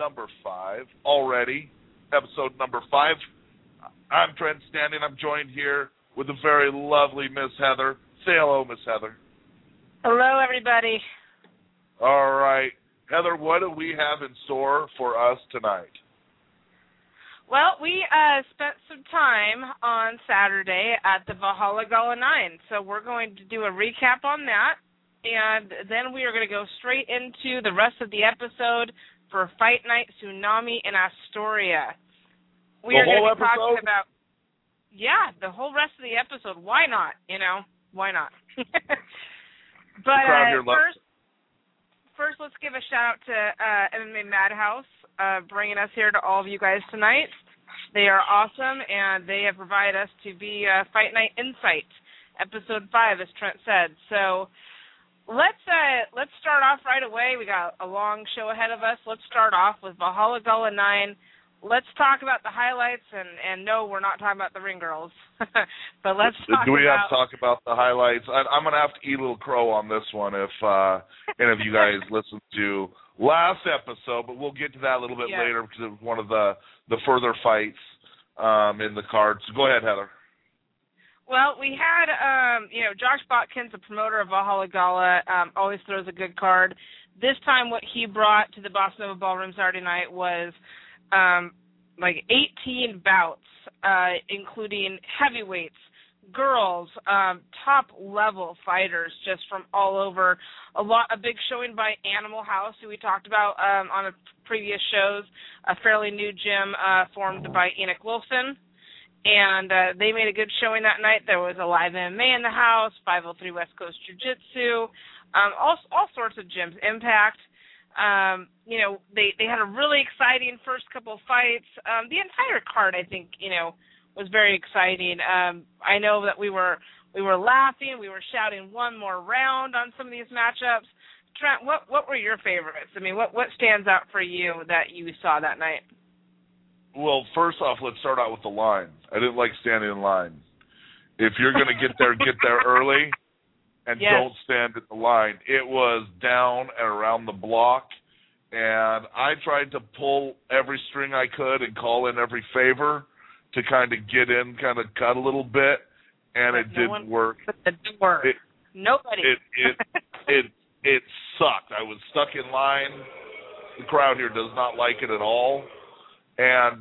number 5 already. Episode number 5. I'm Trent Standing. I'm joined here with the very lovely Miss Heather. Say hello, Miss Heather. Hello, everybody. All right. Heather, what do we have in store for us tonight? Well, we spent some time on Saturday at the Valhalla Gala 9, so we're going to do a recap on that, and then we are going to go straight into the rest of the episode for Fight Night Tsunami in Astoria. We are going to be talking about, the whole rest of the episode. Why not? Why not? But first, let's give a shout-out to MMA Madhouse, bringing us here to all of you guys tonight. They are awesome, and they have provided us to be Fight Night Insight, Episode 5, as Trent said. So let's start off right away. We got a long show ahead of us. Let's start off with Valhalla Gala 9. Let's talk about the highlights, and no, we're not talking about the ring girls. But let's talk about... Do we have to talk about the highlights? I'm going to have to eat a little crow on this one if any of you guys listened to last episode, but we'll get to that a little bit later because it was one of the further fights in the card. So go ahead, Heather. Well, we had, Josh Botkins, the promoter of Valhalla Gala, always throws a good card. This time what he brought to the Bossa Nova Ballroom Saturday night was 18 bouts, including heavyweights, girls, top-level fighters just from all over. A big showing by Animal House, who we talked about on the previous shows, a fairly new gym formed by Enoch Wilson. And they made a good showing that night. There was a live MMA in the house, 503 West Coast Jiu-Jitsu, all sorts of gyms, Impact. They had a really exciting first couple of fights. The entire card, I think, was very exciting. I know that we were laughing, we were shouting one more round on some of these matchups. Trent, what were your favorites? I mean, what stands out for you that you saw that night? Well, first off, let's start out with the line. I didn't like standing in line. If you're going to get there early and don't stand in the line. It was down and around the block, and I tried to pull every string I could and call in every favor to kind of get in, kind of cut a little bit, and it didn't work. Nobody. It sucked. I was stuck in line. The crowd here does not like it at all. And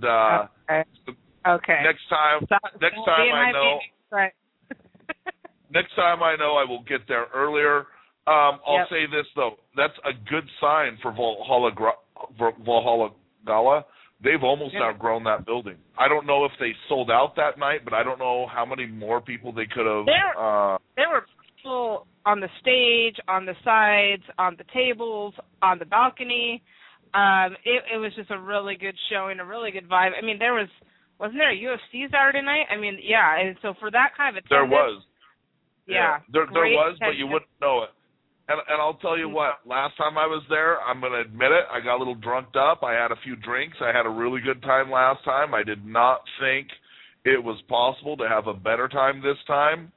next time I know. Right. Next time I know, I will get there earlier. I'll say this, though. That's a good sign for Valhalla Gala. They've almost outgrown that building. I don't know if they sold out that night, but I don't know how many more people they could have. There were people on the stage, on the sides, on the tables, on the balcony. It was just a really good showing, a really good vibe. I mean, wasn't there a UFC Saturday night? I mean, and so for that kind of attendance. There was. Yeah. There was, but you wouldn't know it. And I'll tell you what, last time I was there, I'm going to admit it, I got a little drunked up. I had a few drinks. I had a really good time last time. I did not think it was possible to have a better time this time.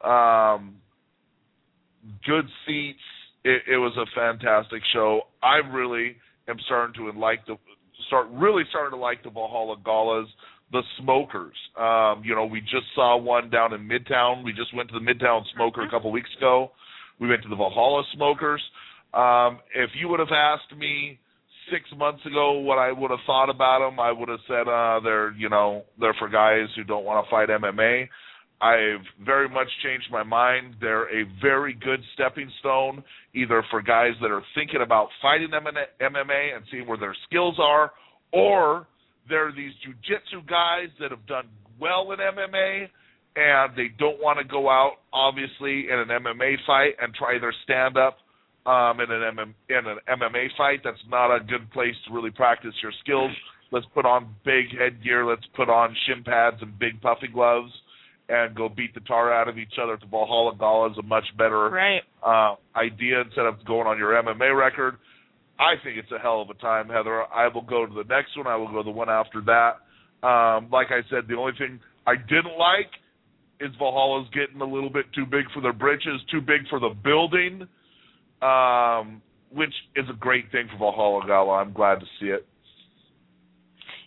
Good seats. It was a fantastic show. I really am starting to like the Valhalla Galas. The Smokers. We just saw one down in Midtown. We just went to the Midtown Smoker a couple weeks ago. We went to the Valhalla Smokers. If you would have asked me 6 months ago what I would have thought about them, I would have said they're for guys who don't want to fight MMA. I've very much changed my mind. They're a very good stepping stone, either for guys that are thinking about fighting MMA and seeing where their skills are, or they're these jiu-jitsu guys that have done well in MMA, and they don't want to go out, obviously, in an MMA fight and try their stand-up in an MMA fight. That's not a good place to really practice your skills. Let's put on big headgear. Let's put on shin pads and big puffy gloves and go beat the tar out of each other. The Valhalla Gala is a much better idea instead of going on your MMA record. I think it's a hell of a time, Heather. I will go to the next one. I will go to the one after that. Like I said, the only thing I didn't like is Valhalla's getting a little bit too big for their britches, too big for the building, which is a great thing for Valhalla Gala. I'm glad to see it.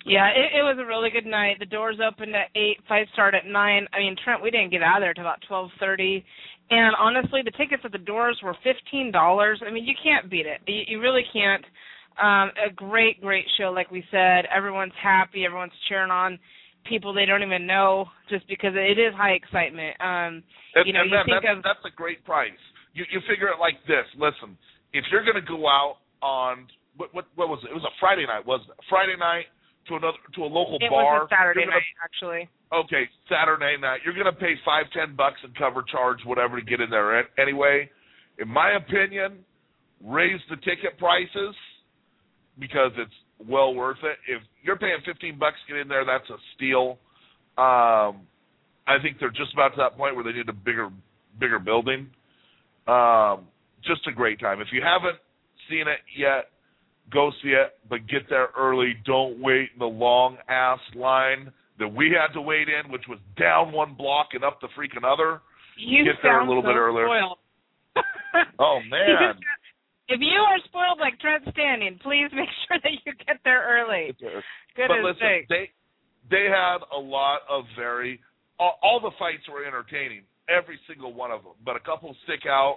Yeah, it was a really good night. The doors opened at 8, fight started at 9. I mean, Trent, we didn't get out of there till about 12:30. And honestly, the tickets at the doors were $15. I mean, you can't beat it. You really can't. A great show, like we said. Everyone's happy. Everyone's cheering on people they don't even know, just because it is high excitement. That's a great price. You figure it like this. Listen, if you're going to go out on what was it? It was a Friday night, wasn't it? Friday night to a local bar. It was a Saturday night, actually. Okay, Saturday night. You're going to pay $5-10 and cover charge, whatever, to get in there anyway. In my opinion, raise the ticket prices because it's well worth it. If you're paying $15 to get in there, that's a steal. I think they're just about to that point where they need a bigger building. Just a great time. If you haven't seen it yet, go see it, but get there early. Don't wait in the long-ass line that we had to wait in, which was down one block and up the freaking other. Get there a little bit earlier. Spoiled. Oh, man. If you are spoiled like Trent Standing, please make sure that you get there early. But listen, they had a lot of all the fights were entertaining, every single one of them, but a couple stick out.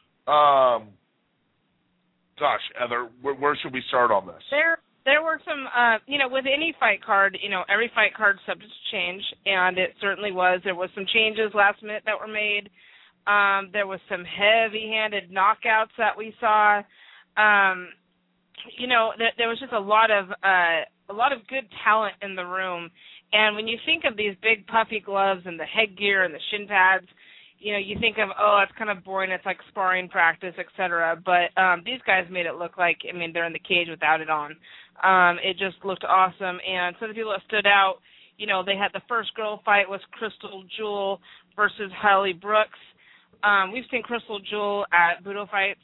Gosh, Heather, where should we start on this? There were some, with any fight card, every fight card is subject to change, and it certainly was. There was some changes last minute that were made. There was some heavy-handed knockouts that we saw. There was just a lot of good talent in the room. And when you think of these big puffy gloves and the headgear and the shin pads, you think of, it's kind of boring. It's like sparring practice, et cetera. But these guys made it look like, they're in the cage without it on. It just looked awesome. And some of the people that stood out, they had the first girl fight was Crystal Jewel versus Holly Brooks. We've seen Crystal Jewel at Budo Fights.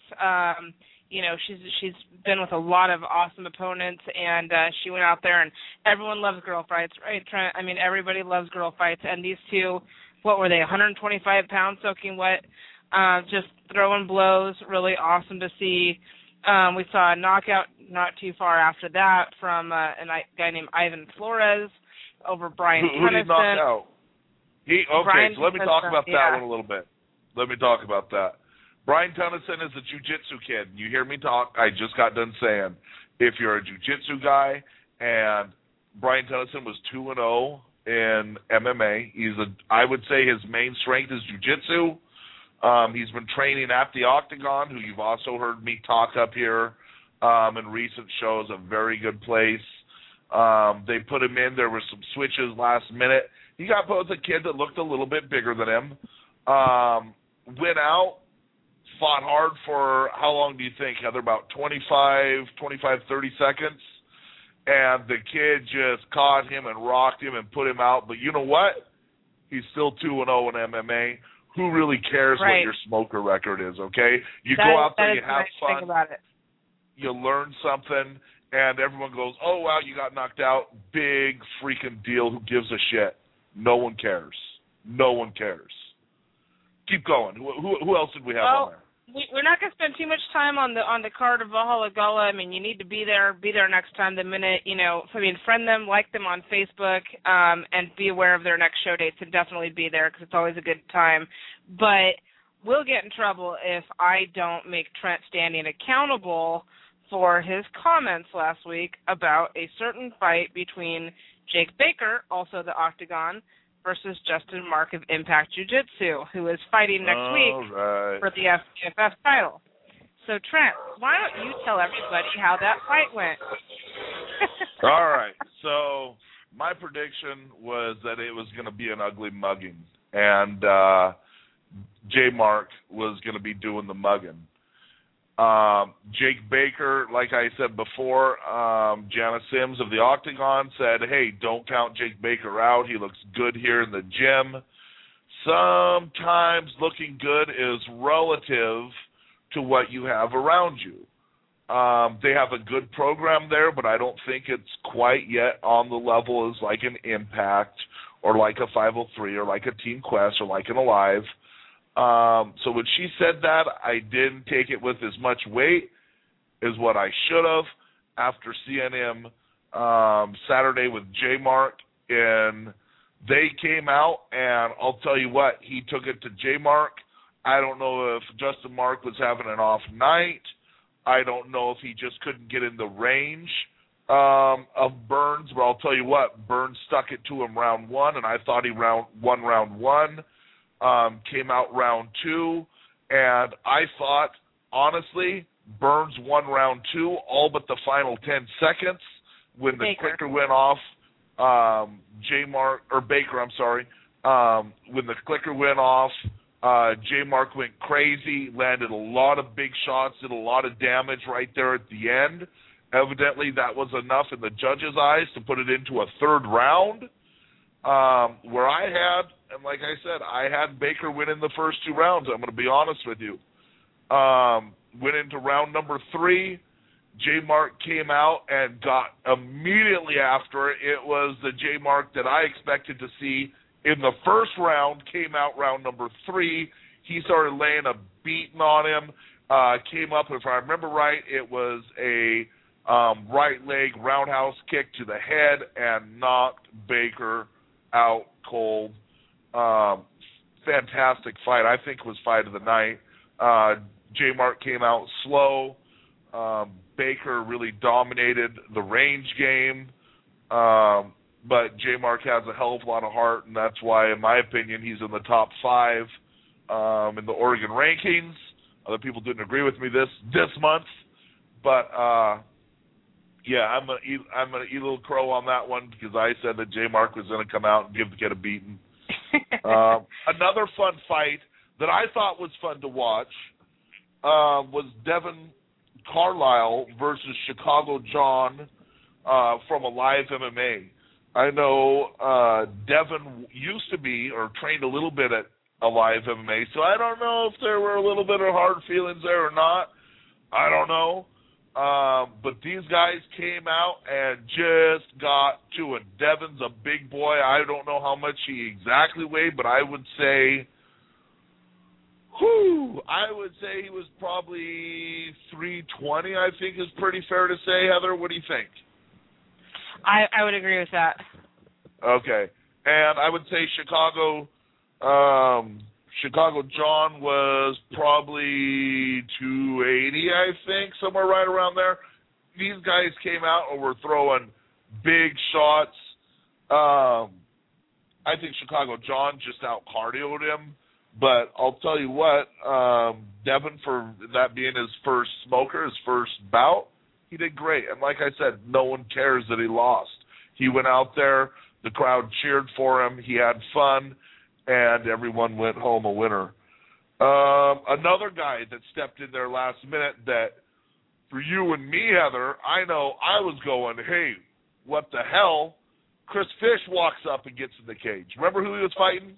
She's been with a lot of awesome opponents, and she went out there, and everyone loves girl fights, right, Trent? Everybody loves girl fights, and these two, what were they, 125 pounds soaking wet, just throwing blows, really awesome to see. We saw a knockout not too far after that from a guy named Ivan Flores over Brian Tennyson. Who did he knock out? So let me talk about that one a little bit. Let me talk about that. Brian Tennyson is a jiu-jitsu kid. You hear me talk, I just got done saying, if you're a jiu-jitsu guy, and Brian Tennyson was 2-0 in MMA. I would say his main strength is jiu-jitsu. He's been training at the Octagon, who you've also heard me talk up here in recent shows, a very good place. They put him in. There were some switches last minute. He got put with a kid that looked a little bit bigger than him. Went out, fought hard for, how long do you think, Heather? About 30 seconds. And the kid just caught him and rocked him and put him out. But you know what? He's still 2-0 in MMA. Who really cares what your smoker record is, okay? You go out there, you have fun, about it. You learn something, and everyone goes, oh, wow, you got knocked out. Big freaking deal. Who gives a shit? No one cares. No one cares. Keep going. Who else did we have on there? We're not going to spend too much time on the card of Valhalla Gala. You need to be there next time, the minute, friend them, like them on Facebook, and be aware of their next show dates, and definitely be there because it's always a good time. But we'll get in trouble if I don't make Trent Standing accountable for his comments last week about a certain fight between Jake Baker, also the Octagon, versus Justin Mark of Impact Jiu-Jitsu, who is fighting next week for the FTFF title. So, Trent, why don't you tell everybody how that fight went? All right. So, my prediction was that it was going to be an ugly mugging, and J. Mark was going to be doing the mugging. Jake Baker, like I said before, Jana Sims of the Octagon said, hey, don't count Jake Baker out. He looks good here in the gym. Sometimes looking good is relative to what you have around you. They have a good program there, but I don't think it's quite yet on the level as like an Impact or like a 503 or like a Team Quest or like an Alive. So when she said that, I didn't take it with as much weight as what I should have after seeing him Saturday with J Mark, and they came out, and I'll tell you what, he took it to J Mark. I don't know if Justin Mark was having an off night. I don't know if he just couldn't get in the range of Burns, but I'll tell you what, Burns stuck it to him round one, and I thought he won round one. Came out round two, and I thought, honestly, Burns won round two, all but the final 10 seconds when the clicker went off. Baker, I'm sorry. When the clicker went off, J Mark went crazy, landed a lot of big shots, did a lot of damage right there at the end. Evidently, that was enough in the judges' eyes to put it into a third round, where I had, and like I said, I had Baker winning the first two rounds. I'm going to be honest with you. Went into round number 3. J Mark came out and got immediately after it. It was the J Mark that I expected to see in the first round. Came out round number 3. He started laying a beating on him. Came up, if I remember right, it was a right leg roundhouse kick to the head and knocked Baker out cold. Fantastic fight. I think it was fight of the night. J Mark came out slow. Baker really dominated the range game. But J Mark has a hell of a lot of heart, and that's why, in my opinion, he's in the top 5 in the Oregon rankings. Other people didn't agree with me this month, but yeah, I'm gonna eat a little crow on that one because I said that J Mark was gonna come out and give the kid a beating. Another fun fight that I thought was fun to watch was Devin Carlisle versus Chicago John from Alive MMA. I know Devin used to be or trained a little bit at Alive MMA, so I don't know if there were a little bit of hard feelings there or not. I don't know. But these guys came out and just got to it. Devin's a big boy. I don't know how much he exactly weighed, but I would say he was probably 320, I think is pretty fair to say. Heather, what do you think? I would agree with that. Okay. And I would say Chicago John was probably 280, I think, somewhere right around there. These guys came out and were throwing big shots. I think Chicago John just out-cardioed him. But I'll tell you what, Devin, for that being his first smoker, his first bout, he did great. And like I said, no one cares that he lost. He went out there, the crowd cheered for him, he had fun, and everyone went home a winner. Another guy that stepped in there last minute that, for you and me, Heather, I know I was going, hey, what the hell? Chris Fish walks up and gets in the cage. Remember who he was fighting?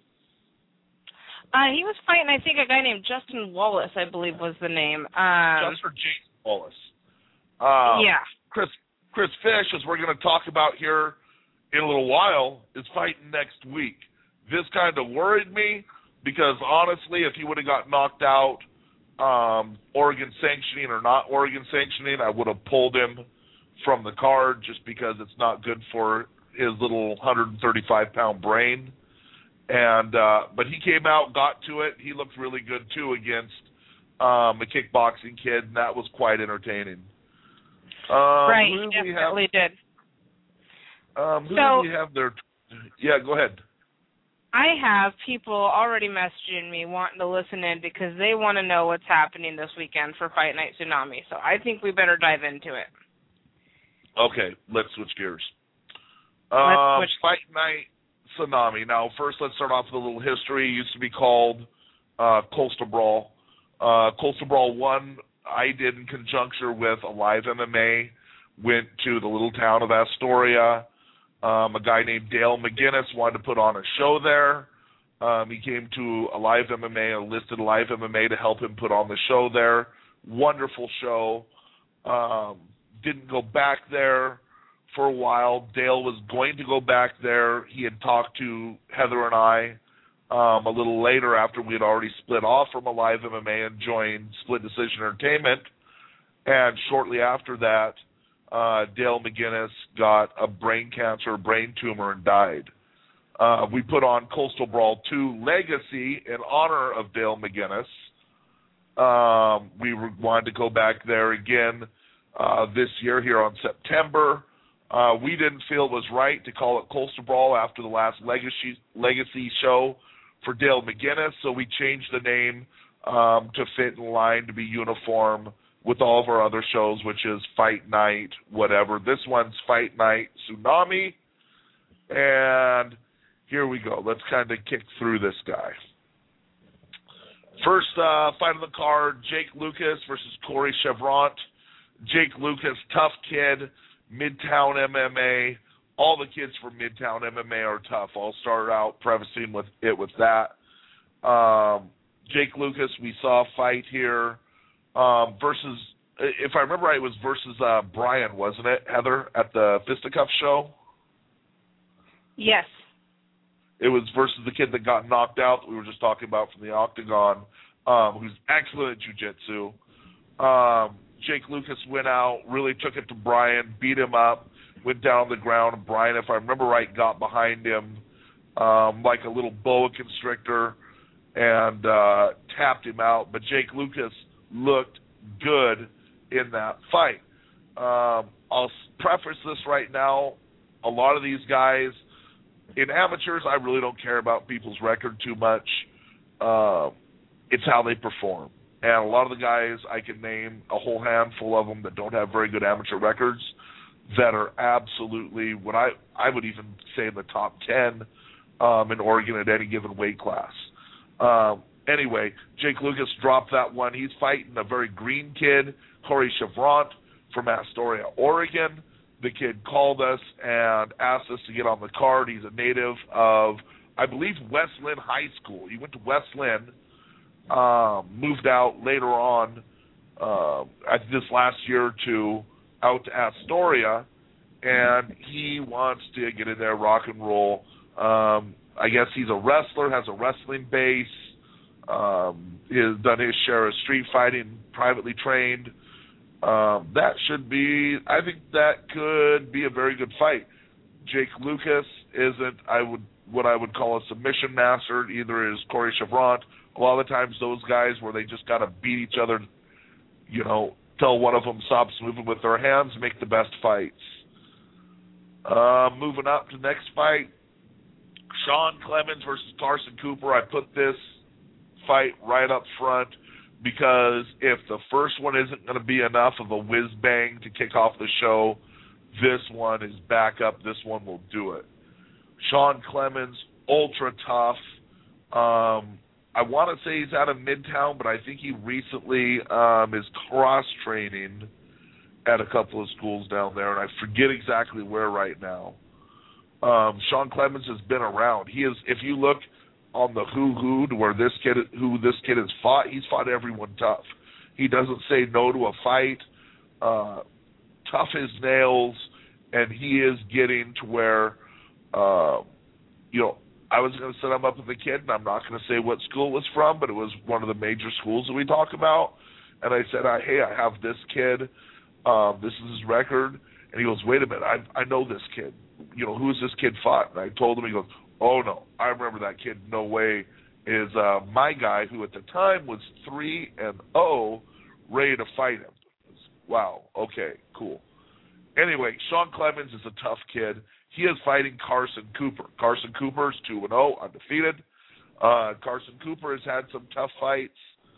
He was fighting, I think, a guy named Justin Wallace, I believe was the name. Just for Jason Wallace. Yeah. Chris Fish, as we're going to talk about here in a little while, is fighting next week. This kind of worried me because, honestly, if he would have got knocked out, Oregon sanctioning or not Oregon sanctioning, I would have pulled him from the card just because it's not good for his little 135-pound brain. And but he came out, got to it. He looked really good, too, against a kickboxing kid, and that was quite entertaining. Right, he definitely did. Who do we have there? Yeah, go ahead. I have people already messaging me wanting to listen in because they want to know what's happening this weekend for Fight Night Tsunami. So I think we better dive into it. Okay, let's switch gears. Let's switch. Fight Night Tsunami. Now, first, let's start off with a little history. It used to be called Coastal Brawl. Coastal Brawl 1, I did in conjunction with Alive MMA, went to the little town of Astoria. A guy named Dale McGinnis wanted to put on a show there. He came to Alive MMA and enlisted Alive MMA to help him put on the show there. Wonderful show. Didn't go back there for a while. Dale was going to go back there. He had talked to Heather and I a little later after we had already split off from Alive MMA and joined Split Decision Entertainment. And shortly after that, Dale McGuinness got a brain tumor, and died. We put on Coastal Brawl 2 Legacy in honor of Dale McGuinness. We wanted to go back there again this year here on September. We didn't feel it was right to call it Coastal Brawl after the last Legacy show for Dale McGuinness, so we changed the name to fit in line, to be uniform with all of our other shows, which is Fight Night, whatever. This one's Fight Night Tsunami, and here we go. Let's kind of kick through this guy. First fight on the card, Jake Lucas versus Corey Chevrant. Jake Lucas, tough kid, Midtown MMA. All the kids from Midtown MMA are tough. I'll start out prefacing with that. Jake Lucas, we saw a fight here versus, if I remember right, it was versus Brian, wasn't it, Heather, at the Fisticuffs show? Yes. It was versus the kid that got knocked out that we were just talking about from the Octagon, who's excellent at jiu-jitsu. Jake Lucas went out, really took it to Brian, beat him up, went down on the ground, and Brian, if I remember right, got behind him like a little boa constrictor and tapped him out. But Jake Lucas looked good in that fight. I'll preface this right now. A lot of these guys, in amateurs, I really don't care about people's record too much. It's how they perform. And a lot of the guys, I can name a whole handful of them that don't have very good amateur records that are absolutely what I would even say in the top 10 in Oregon at any given weight class. Anyway, Jake Lucas dropped that one. He's fighting a very green kid, Corey Chevrant from Astoria, Oregon. The kid called us and asked us to get on the card. He's a native of, I believe, West Lynn High School. He went to West Lynn, moved out later on, this last year or two, out to Astoria, and he wants to get in there, rock and roll. I guess he's a wrestler, has a wrestling base, has done his share of street fighting, privately trained. That should be, I think that could be a very good fight. Jake Lucas isn't, what I would call a submission master, either is Corey Chevrant. A lot of the times those guys where they just got to beat each other, till one of them stops moving with their hands, make the best fights. Moving up to the next fight, Sean Clemens versus Carson Cooper. I put this fight right up front because if the first one isn't going to be enough of a whiz-bang to kick off the show, this one is back up. This one will do it. Sean Clemens, ultra tough. I want to say he's out of Midtown, but I think he recently is cross-training at a couple of schools down there, and I forget exactly where right now. Sean Clemens has been around. He is, if you look on the who where this kid has fought, he's fought everyone tough. He doesn't say no to a fight. Tough as nails, and he is getting to where, I was going to set him up with a kid, and I'm not going to say what school it was from, but it was one of the major schools that we talk about. And I said, hey, I have this kid. This is his record. And he goes, wait a minute, I know this kid. Who's this kid fought? And I told him, he goes, oh, no, I remember that kid. No way. Is my guy, who at the time was 3-0, ready to fight him. Wow, okay, cool. Anyway, Sean Clemens is a tough kid. He is fighting Carson Cooper. Carson Cooper's 2-0, undefeated. Carson Cooper has had some tough fights.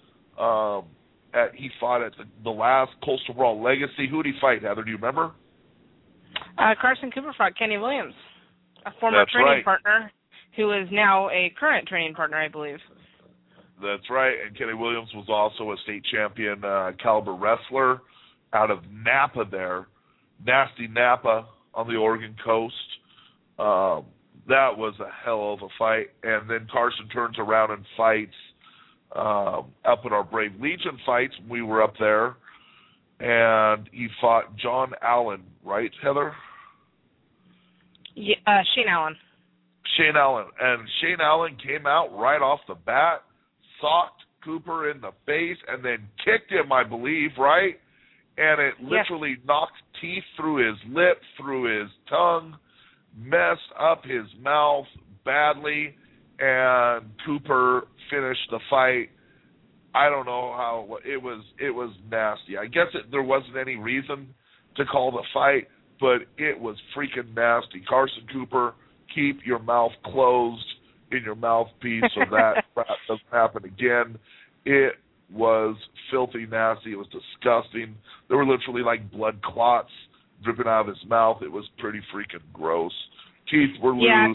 He fought at the last Coastal Brawl Legacy. Who did he fight, Heather? Do you remember? Carson Cooper fought Kenny Williams, a former training partner who is now a current training partner, I believe. That's right. And Kenny Williams was also a state champion caliber wrestler out of Napa there. Nasty Napa on the Oregon coast. That was a hell of a fight. And then Carson turns around and fights up at our Brave Legion fights. We were up there. And he fought John Allen, right, Heather? Yeah, Shane Allen. Shane Allen. And Shane Allen came out right off the bat, socked Cooper in the face, and then kicked him, I believe, right? and it literally knocked teeth through his lip, through his tongue, messed up his mouth badly, and Cooper finished the fight. I don't know how it was nasty. I guess there wasn't any reason to call the fight, but it was freaking nasty. Carson Cooper, keep your mouth closed in your mouthpiece so that crap doesn't happen again. It was filthy nasty. It was disgusting. There were literally like blood clots dripping out of his mouth. It was pretty freaking gross. Teeth were loose.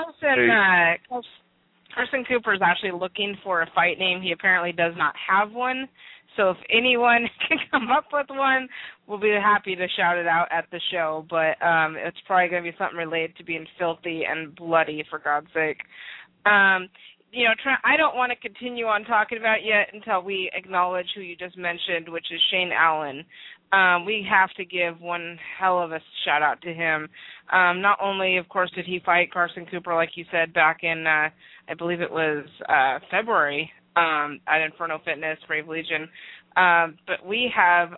Carson Cooper is actually looking for a fight name. He apparently does not have one. So if anyone can come up with one, we'll be happy to shout it out at the show. But it's probably going to be something related to being filthy and bloody, for God's sake. Trent, I don't want to continue on talking about it yet until we acknowledge who you just mentioned, which is Shane Allen. We have to give one hell of a shout-out to him. Not only, of course, did he fight Carson Cooper, like you said, back in, I believe it was February at Inferno Fitness, Brave Legion, but we have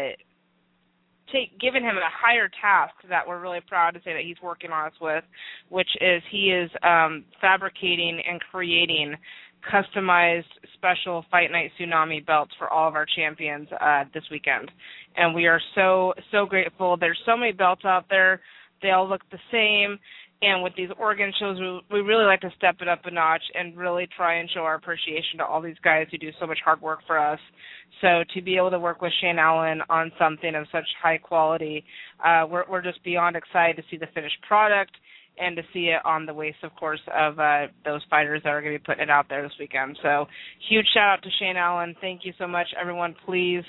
given him a higher task that we're really proud to say that he's working on us with, which is he is fabricating and creating customized special Fight Night Tsunami belts for all of our champions this weekend. And we are so, so grateful. There's so many belts out there. They all look the same. And with these Oregon shows, we really like to step it up a notch and really try and show our appreciation to all these guys who do so much hard work for us. So to be able to work with Shane Allen on something of such high quality, we're just beyond excited to see the finished product and to see it on the waist, of course, of those fighters that are going to be putting it out there this weekend. So huge shout-out to Shane Allen. Thank you so much, everyone. Please,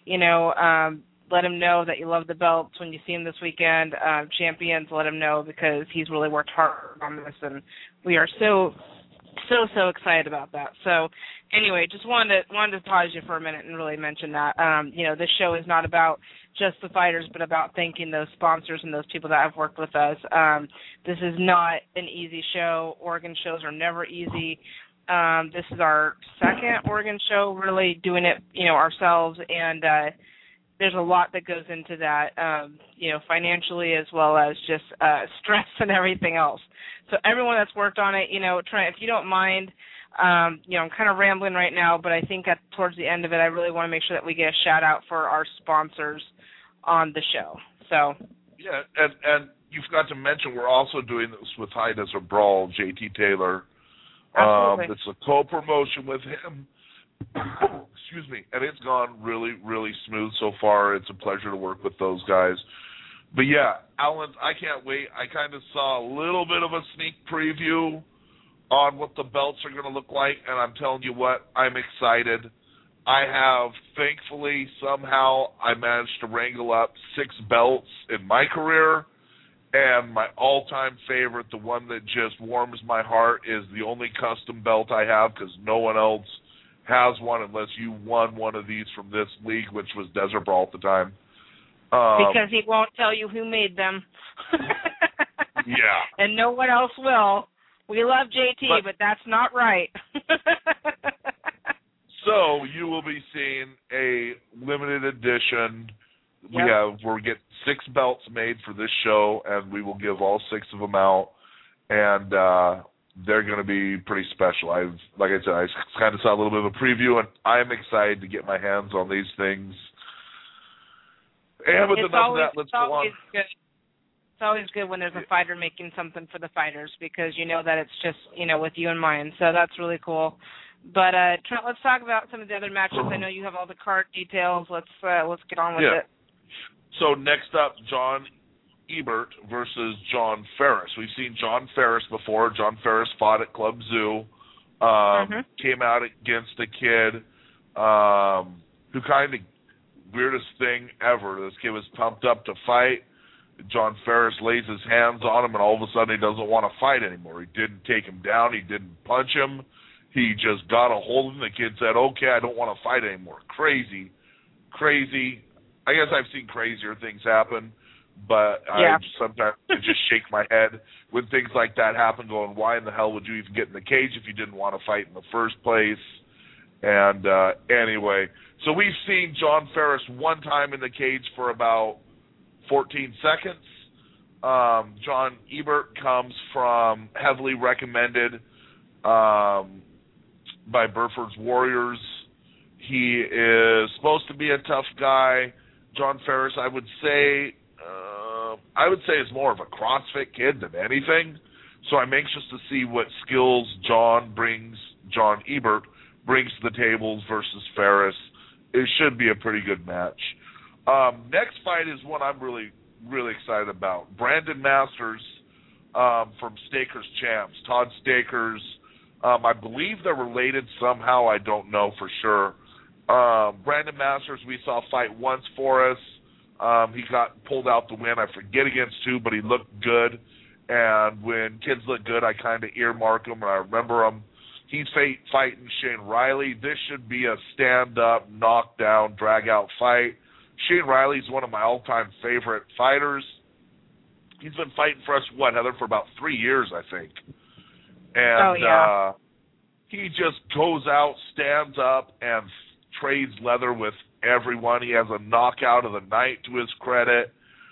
let him know that you love the belts when you see him this weekend. Champions, let him know because he's really worked hard on this, and we are so excited about that. So anyway, just wanted to pause you for a minute and really mention that. This show is not about just the fighters, but about thanking those sponsors and those people that have worked with us. This is not an easy show. Oregon shows are never easy. This is our second Oregon show, really doing it, ourselves, and there's a lot that goes into that, financially as well as just stress and everything else. So everyone that's worked on it, Trent, if you don't mind, I'm kind of rambling right now, but I think towards the end of it, I really want to make sure that we get a shout out for our sponsors on the show. So yeah, and you forgot to mention we're also doing this with High Desert Brawl, JT Taylor. Absolutely. It's a co-promotion with him. Excuse me, and it's gone really, really smooth so far. It's a pleasure to work with those guys. But yeah, Alan, I can't wait. I kind of saw a little bit of a sneak preview on what the belts are going to look like, and I'm telling you what, I'm excited. I have, thankfully, somehow I managed to wrangle up 6 belts in my career, and my all-time favorite, the one that just warms my heart, is the only custom belt I have because no one else has one unless you won one of these from this league, which was Desert Brawl at the time. Because he won't tell you who made them. Yeah. And no one else will. We love JT, but that's not right. So you will be seeing a limited edition. Yep. We're getting 6 belts made for this show, and we will give all 6 of them out. And they're going to be pretty special. Like I said, I kind of saw a little bit of a preview, and I'm excited to get my hands on these things. And with enough of that, let's go on. Good. It's always good when there's a fighter making something for the fighters because you know that it's just, with you in mind. So that's really cool. But, Trent, let's talk about some of the other matchups. I know you have all the card details. Let's get on with it. So next up, John Ebert versus John Ferris. We've seen John Ferris before. John Ferris fought at Club Zoo. Came out against a kid who kind of weirdest thing ever. This kid was pumped up to fight. John Ferris lays his hands on him, and all of a sudden he doesn't want to fight anymore. He didn't take him down. He didn't punch him. He just got a hold of him. The kid said, okay, I don't want to fight anymore. Crazy. I guess I've seen crazier things happen, but I sometimes just shake my head when things like that happen, going, why in the hell would you even get in the cage if you didn't want to fight in the first place? And anyway, so we've seen John Ferris one time in the cage for about 14 seconds. John Ebert comes from heavily recommended by Burford's Warriors. He is supposed to be a tough guy. John Ferris, I would say is more of a CrossFit kid than anything. So I'm anxious to see what skills John Ebert brings to the tables versus Ferris. It should be a pretty good match. Next fight is one I'm really, really excited about. Brandon Masters from Staker's Champs. Todd Staker's. I believe they're related somehow. I don't know for sure. Brandon Masters, we saw fight once for us. He got pulled out to win. I forget against who, but he looked good. And when kids look good, I kind of earmark him, and I remember him. He's fighting Shane Riley. This should be a stand-up, knockdown, drag-out fight. Shane Riley's one of my all-time favorite fighters. He's been fighting for us, Heather, for about 3 years, I think. And he just goes out, stands up, and trades leather with everyone. He has a knockout of the night to his credit.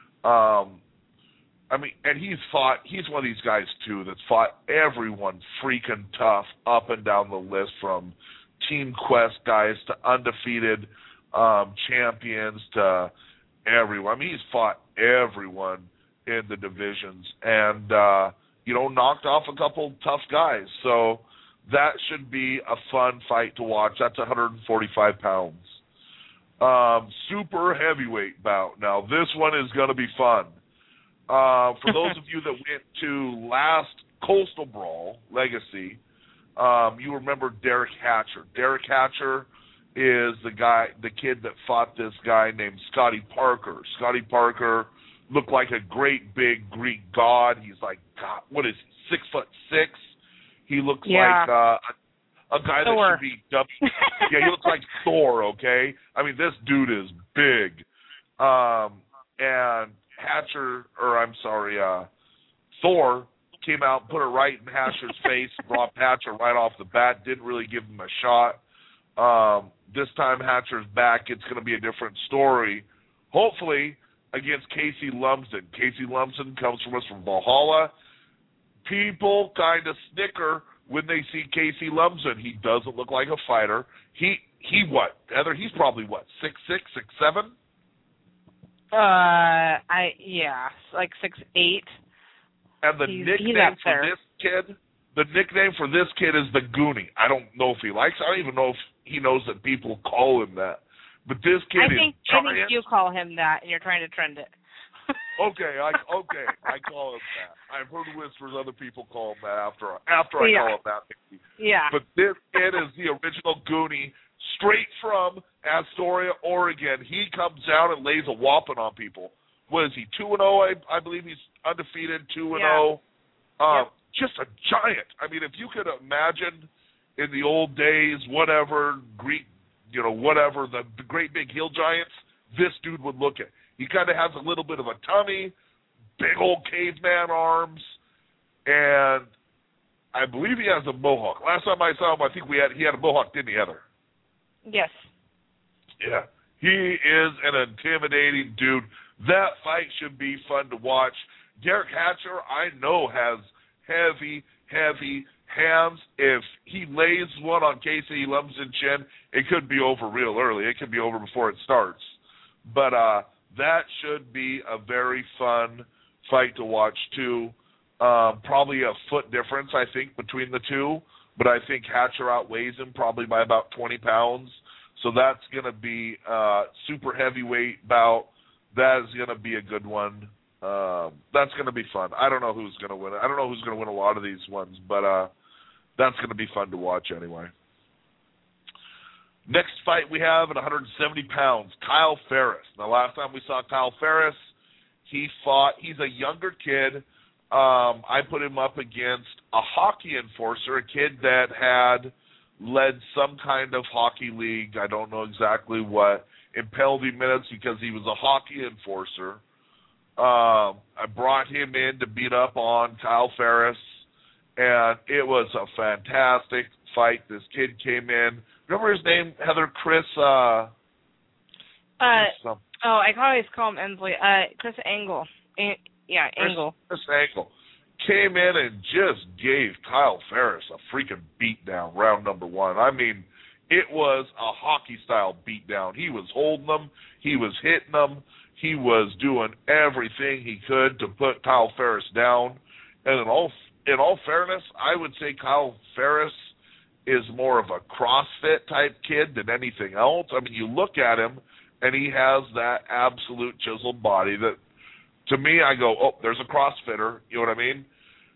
And he's one of these guys, too, that's fought everyone freaking tough up and down the list, from Team Quest guys to undefeated champions to everyone. He's fought everyone in the divisions and, knocked off a couple tough guys. So that should be a fun fight to watch. That's 145 pounds. Super heavyweight bout. Now, this one is going to be fun. For those of you that went to last Coastal Brawl Legacy, you remember Derek Hatcher. Derek Hatcher is the kid that fought this guy named Scotty Parker. Scotty Parker looked like a great big Greek god. He's like, God, what is he, 6'6"? He looks like a guy Thor. that should be dubbed. Yeah, he looks like Thor, okay? I mean, this dude is big. And Thor came out and put it right in Hatcher's face, brought Hatcher right off the bat, didn't really give him a shot. This time Hatcher's back, it's going to be a different story. Hopefully against Casey Lumsden. Casey Lumsden comes from us from Valhalla. People kind of snicker when they see Casey Lumsden. He doesn't look like a fighter. He what? Heather, he's probably what, 6'6", 6'7"? Like 6'8". And the nickname for this kid is the Goonie. I don't know if he likes it. I don't even know if he knows that people call him that. But this kid is giant. I think you call him that, and you're trying to trend it. Okay, I call him that. I've heard whispers other people call him that after I call him that. Yeah. But this kid is the original Goonie, straight from Astoria, Oregon. He comes down and lays a whopping on people. What is he, 2-0? I believe he's undefeated, 2-0. Just a giant. I mean, if you could imagine in the old days, whatever, Greek, whatever, the great big hill giants, this dude would look at. He kind of has a little bit of a tummy, big old caveman arms, and I believe he has a mohawk. Last time I saw him, I think he had a mohawk, didn't he, Heather? Yes. Yeah. He is an intimidating dude. That fight should be fun to watch. Derek Hatcher, I know, has heavy hands. If he lays one on Casey Lumsden's chin, it could be over real early. It could be over before it starts. But that should be a very fun fight to watch, too. Probably a foot difference, I think, between the two. But I think Hatcher outweighs him probably by about 20 pounds. So that's going to be a super heavyweight bout. That is going to be a good one. That's going to be fun. I don't know who's going to win it. I don't know who's going to win a lot of these ones, but that's going to be fun to watch anyway. Next fight we have at 170 pounds, Kyle Ferris. Now, last time we saw Kyle Ferris, he's a younger kid. I put him up against a hockey enforcer, a kid that had led some kind of hockey league. I don't know exactly what, in penalty minutes because he was a hockey enforcer. I brought him in to beat up on Kyle Ferris, and it was a fantastic fight. This kid came in. Remember his name, Heather? Chris. I always call him Ensley. Chris Angle. Angle. Chris Angle came in and just gave Kyle Ferris a freaking beatdown round number 1. I mean, it was a hockey-style beatdown. He was holding them. He was hitting them. He was doing everything he could to put Kyle Ferris down. And in all fairness, I would say Kyle Ferris is more of a CrossFit type kid than anything else. I mean, you look at him, and he has that absolute chiseled body that, to me, I go, oh, there's a CrossFitter. You know what I mean?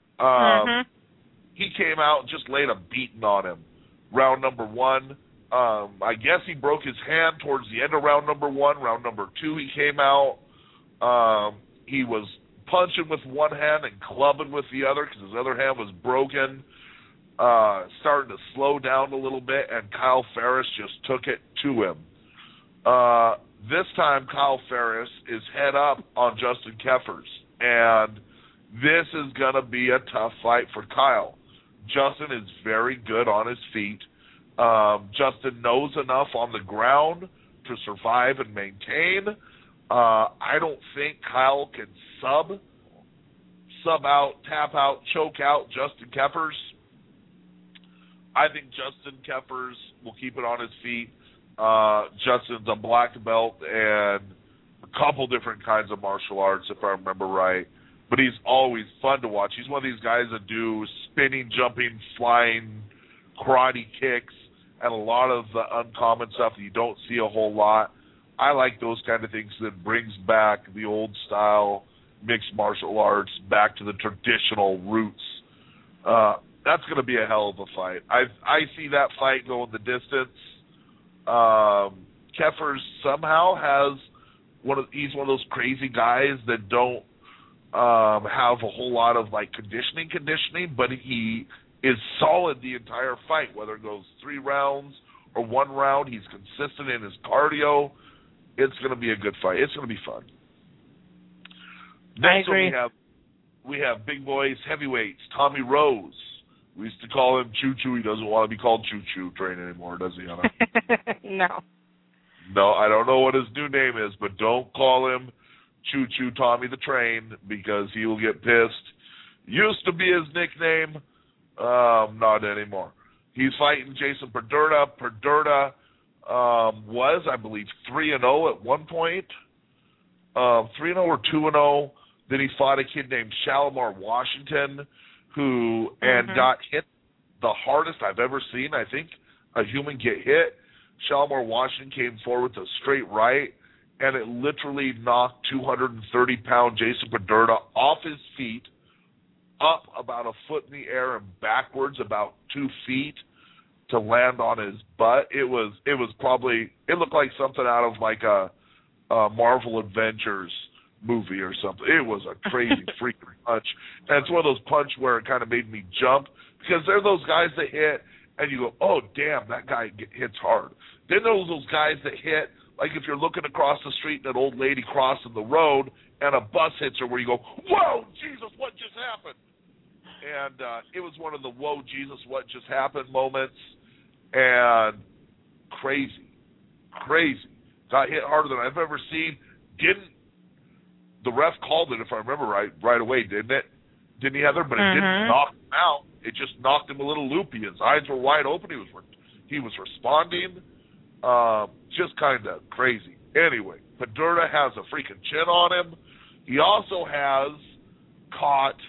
He came out and just laid a beating on him. Round number 1, I guess he broke his hand towards the end of round number 1. Round number 2, he came out. He was punching with one hand and clubbing with the other because his other hand was broken. Starting to slow down a little bit, and Kyle Ferris just took it to him. This time, Kyle Ferris is head up on Justin Keffers, and this is going to be a tough fight for Kyle. Justin is very good on his feet. Justin knows enough on the ground to survive and maintain. I don't think Kyle can sub out, tap out, choke out Justin Keffers. I think Justin Keffers will keep it on his feet. Justin's a black belt and a couple different kinds of martial arts, if I remember right. But he's always fun to watch. He's one of these guys that do spinning, jumping, flying, karate kicks, and a lot of the uncommon stuff that you don't see a whole lot. I like those kind of things that brings back the old style mixed martial arts back to the traditional roots. That's going to be a hell of a fight. I see that fight going the distance. Keffers somehow has he's one of those crazy guys that don't have a whole lot of like conditioning, but he is solid the entire fight, whether it goes 3 rounds or 1 round. He's consistent in his cardio. It's going to be a good fight. It's going to be fun. Next one we have big boys, heavyweights, Tommy Rose. We used to call him Choo Choo. He doesn't want to be called Choo Choo Train anymore, does he, Anna? No. No, I don't know what his new name is, but don't call him Choo Choo Tommy the Train because he will get pissed. Used to be his nickname, not anymore. He's fighting Jason Perdurta. Perdurta was, I believe, 3-0 at one point. 3-0 or 2-0. Then he fought a kid named Shalimar Washington, who got hit the hardest I've ever seen, I think, a human get hit. Shalimar Washington came forward with a straight right, and it literally knocked 230-pound Jason Perdurta off his feet, up about a foot in the air and backwards about 2 feet to land on his butt. It looked like something out of like a Marvel Avengers movie or something. It was a crazy freaking punch. And it's one of those punch where it kind of made me jump because they're those guys that hit and you go, oh, damn, that guy hits hard. Then there's those guys that hit, like if you're looking across the street and an old lady crossing the road and a bus hits her where you go, whoa, Jesus, what just happened? And it was one of the whoa, Jesus, what just happened moments. And crazy. Got hit harder than I've ever seen. The ref called it, if I remember right away, didn't it? Didn't he, Heather? But it didn't knock him out. It just knocked him a little loopy. His eyes were wide open. He was responding. Just kind of crazy. Anyway, Perdurta has a freaking chin on him. He also has caught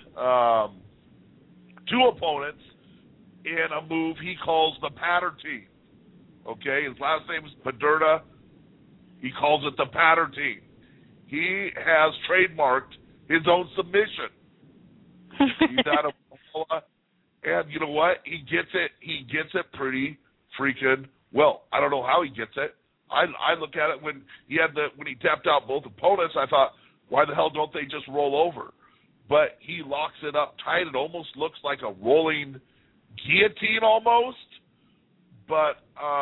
2 opponents in a move he calls the patter team. Okay, his last name is Perdurta. He calls it the patter team. He has trademarked his own submission. He's out of Paula, and you know what? He gets it pretty freaking well. I don't know how he gets it. I look at it when he tapped out both opponents, I thought, why the hell don't they just roll over? But he locks it up tight. It almost looks like a rolling guillotine almost, but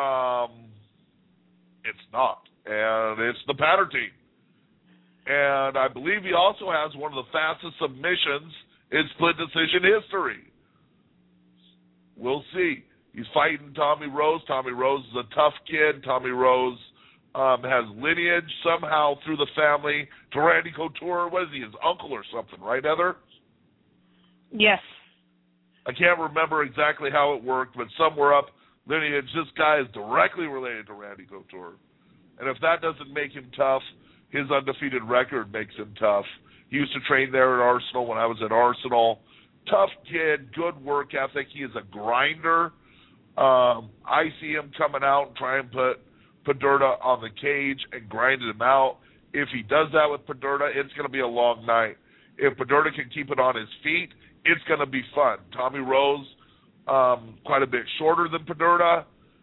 it's not. And it's the patter team. And I believe he also has one of the fastest submissions in split decision history. We'll see. He's fighting Tommy Rose. Tommy Rose is a tough kid. Tommy Rose has lineage somehow through the family to Randy Couture. What is he, his uncle or something, right, Heather? Yes. I can't remember exactly how it worked, but somewhere up lineage, this guy is directly related to Randy Couture. And if that doesn't make him tough, his undefeated record makes him tough. He used to train there at Arsenal when I was at Arsenal. Tough kid, good work ethic. He is a grinder. I see him coming out and try and put Pederta on the cage and grind him out. If he does that with Pederta, it's going to be a long night. If Pederta can keep it on his feet, it's going to be fun. Tommy Rose, quite a bit shorter than Pederta,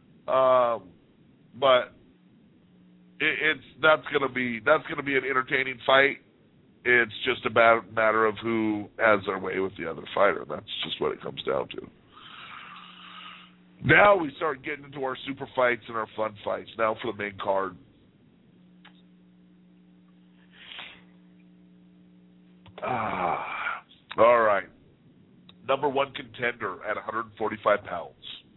but that's going to be an entertaining fight. It's just a matter of who has their way with the other fighter. That's just what it comes down to. Now we start getting into our super fights and our fun fights. Now for the main card. All right. Number one contender at 145 pounds.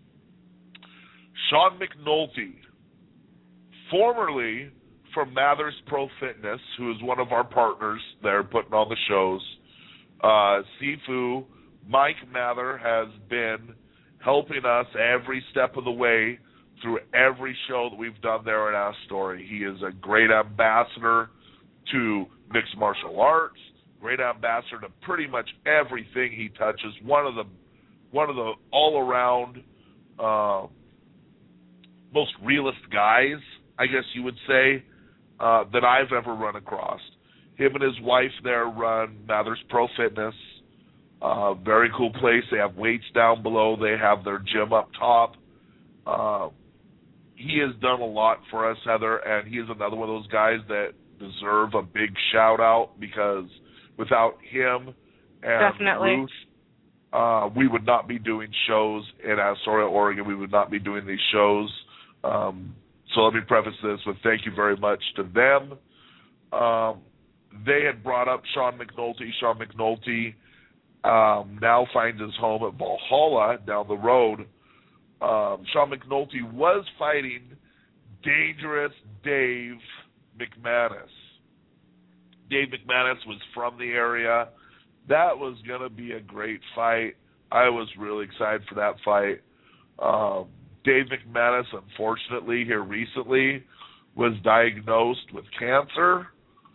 Sean McNulty, formerly from Mathers Pro Fitness, who is one of our partners there putting on the shows. Sifu, Mike Mather, has been helping us every step of the way through every show that we've done there at Astoria. He is a great ambassador to mixed martial arts, great ambassador to pretty much everything he touches. One of the all around most realist guys, I guess you would say, that I've ever run across. Him and his wife there run Mathers Pro Fitness. Very cool place. They have weights down below. They have their gym up top. He has done a lot for us, Heather, and he is another one of those guys that deserve a big shout out, because without him and Definitely. Ruth, we would not be doing shows in Astoria, Oregon. We would not be doing these shows. So let me preface this with thank you very much to them. They had brought up Sean McNulty. Sean McNulty now finds his home at Valhalla down the road. Sean McNulty was fighting Dangerous Dave McManus. Dave McManus was from the area. That was going to be a great fight. I was really excited for that fight. Dave McManus, unfortunately, here recently was diagnosed with cancer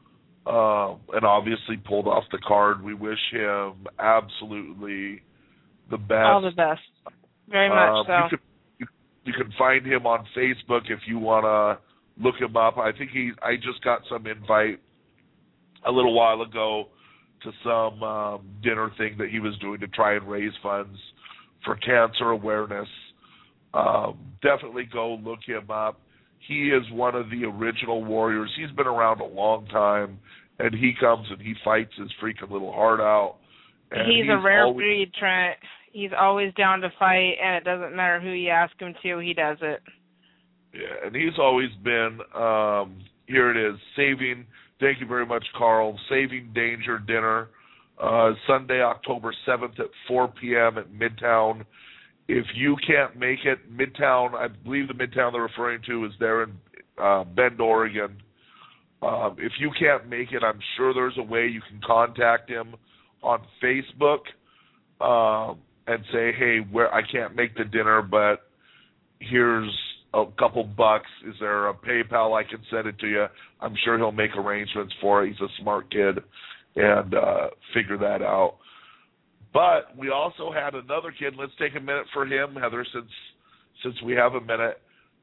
and obviously pulled off the card. We wish him absolutely the best. All the best. Very much so. You can find him on Facebook if you want to look him up. I think I just got some invite a little while ago to some dinner thing that he was doing to try and raise funds for cancer awareness. Definitely go look him up. He is one of the original warriors. He's been around a long time, and he comes and he fights his freaking little heart out. And he's a rare breed, Trent. He's always down to fight, and it doesn't matter who you ask him to, he does it. Yeah, and he's always been, here it is, thank you very much, Carl, Saving Danger Dinner, Sunday, October 7th at 4 p.m. at Midtown. If you can't make it, Midtown, I believe the Midtown they're referring to is there in Bend, Oregon. If you can't make it, I'm sure there's a way you can contact him on Facebook and say, hey, I can't make the dinner, but here's a couple bucks. Is there a PayPal I can send it to you? I'm sure he'll make arrangements for it. He's a smart kid and figure that out. But we also had another kid. Let's take a minute for him, Heather, since we have a minute.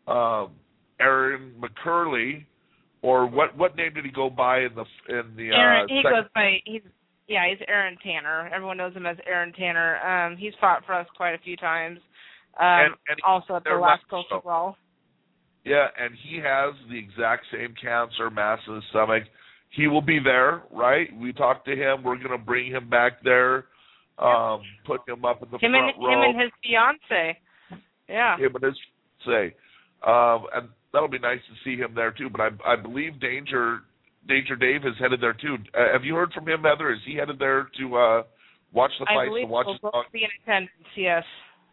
Aaron McCurley, or what name did he go by in the Aaron, he goes by he's Aaron Tanner. Everyone knows him as Aaron Tanner. He's fought for us quite a few times. And also at the last Coastal Brawl. Yeah, and he has the exact same cancer, mass in his stomach. He will be there, right? We talked to him. We're going to bring him back there. Put him up in the front row. Him and his fiance. Yeah. Him and his fiance. And that'll be nice to see him there too. But I believe Danger Dave is headed there too. Have you heard from him, Heather? Is he headed there to watch the fights? I believe we'll both be in attendance, yes.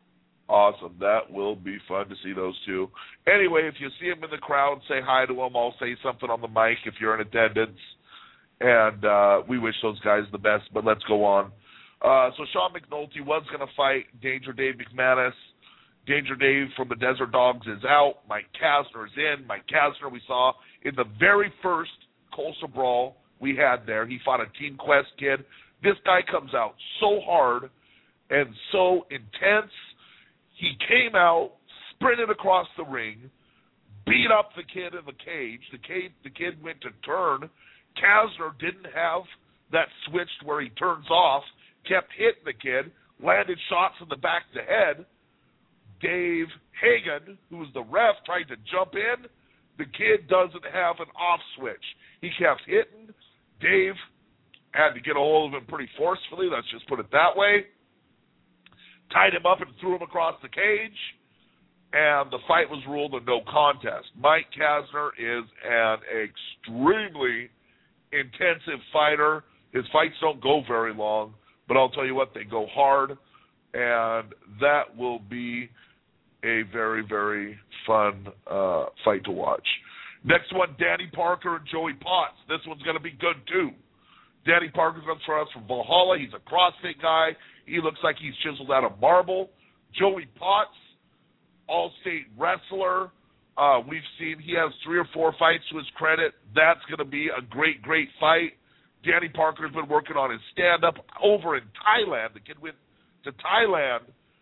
Awesome. That will be fun to see those two. Anyway, if you see them in the crowd, say hi to them. I'll say something on the mic if you're in attendance. And we wish those guys the best, but let's go on. So Sean McNulty was going to fight Danger Dave McManus. Danger Dave from the Desert Dogs is out. Mike Kasner is in. Mike Kasner we saw in the very first Coastal Brawl we had there. He fought a Team Quest kid. This guy comes out so hard and so intense. He came out, sprinted across the ring, beat up the kid in the cage. The kid went to turn. Kasner didn't have that switch where he turns off, kept hitting the kid, landed shots in the back of the head. Dave Hagan, who was the ref, tried to jump in. The kid doesn't have an off switch. He kept hitting. Dave had to get a hold of him pretty forcefully, let's just put it that way. Tied him up and threw him across the cage, and the fight was ruled a no contest. Mike Kasner is an extremely intensive fighter. His fights don't go very long, but I'll tell you what, they go hard, and that will be a very, very fun fight to watch. Next one, Danny Parker and Joey Potts. This one's going to be good, too. Danny Parker comes for us from Valhalla. He's a CrossFit guy. He looks like he's chiseled out of marble. Joey Potts, all-state wrestler. We've seen he has 3 or 4 fights to his credit. That's going to be a great, great fight. Danny Parker's been working on his stand-up over in Thailand. The kid went to Thailand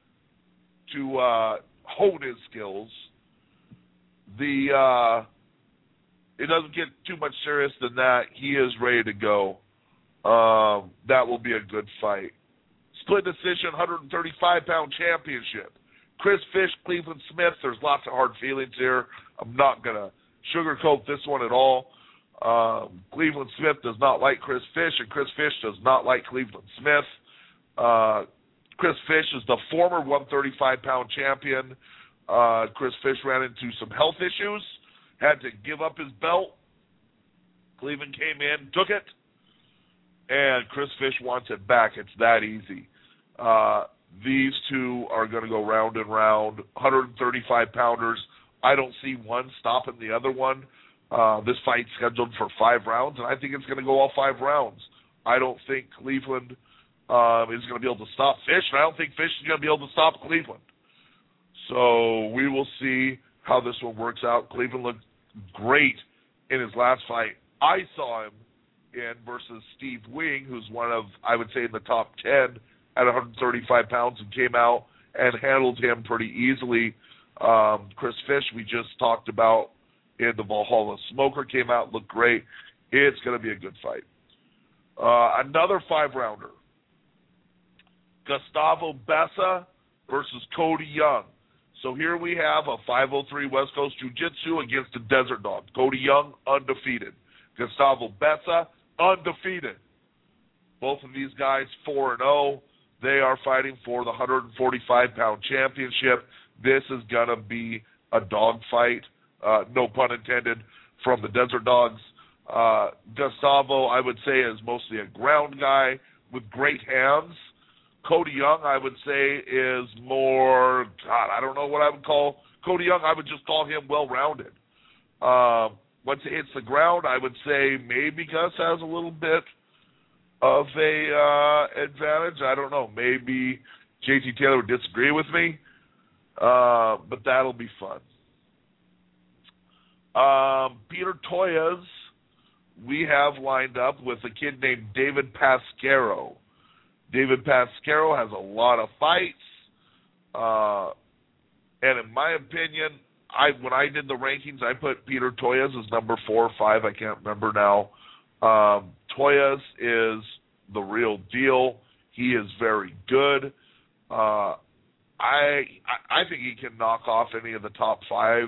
to hone his skills. It doesn't get too much serious than that. He is ready to go. That will be a good fight. Split decision, 135-pound championship. Chris Fish, Cleveland Smith. There's lots of hard feelings here. I'm not going to sugarcoat this one at all. Cleveland Smith does not like Chris Fish, and Chris Fish does not like Cleveland Smith. Chris Fish is the former 135-pound champion. Chris Fish ran into some health issues, had to give up his belt. Cleveland came in, took it, and Chris Fish wants it back. It's that easy. These two are going to go round and round, 135-pounders. I don't see one stopping the other one. This fight's scheduled for 5 rounds, and I think it's going to go all 5 rounds. I don't think Cleveland is going to be able to stop Fish, and I don't think Fish is going to be able to stop Cleveland. So we will see how this one works out. Cleveland looked great in his last fight. I saw him in versus Steve Wing, who's one of, I would say, in the top 10 at 135 pounds, and came out and handled him pretty easily. Chris Fish, we just talked about in the Valhalla Smoker, came out, looked great. It's going to be a good fight. Another 5-rounder. Gustavo Bessa versus Cody Young. So here we have a 503 West Coast Jiu-Jitsu against the Desert Dog. Cody Young, undefeated. Gustavo Bessa, undefeated. Both of these guys 4-0. They are fighting for the 145-pound championship. This is going to be a dog fight, no pun intended, from the Desert Dogs. Gustavo, I would say, is mostly a ground guy with great hands. Cody Young, I would say, is more, I don't know what I would call Cody Young. I would just call him well-rounded. Once it hits the ground, I would say maybe Gus has a little bit of a advantage. I don't know. Maybe JT Taylor would disagree with me, but that'll be fun. Peter Toyas, we have lined up with a kid named David Pasquero. David Pasquero has a lot of fights, and in my opinion, when I did the rankings, I put Peter Toyas as number 4 or 5. I can't remember now. Toyas is the real deal. He is very good. I think he can knock off any of the top 5